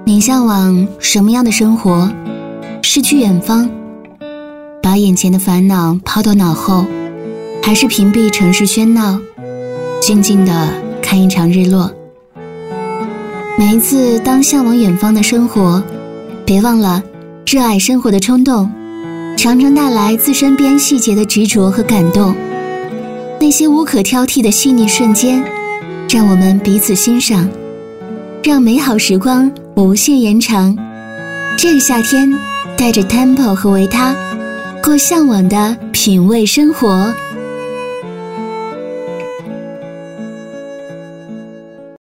你向往什么样的生活？是去远方，把眼前的烦恼抛到脑后，还是屏蔽城市喧闹，静静地看一场日落？每一次当向往远方的生活，别忘了热爱生活的冲动，常常带来自身边细节的执着和感动。那些无可挑剔的细腻瞬间，让我们彼此欣赏，让美好时光无限延长。这个夏天，带着 Tempo 和维他，过向往的品味生活。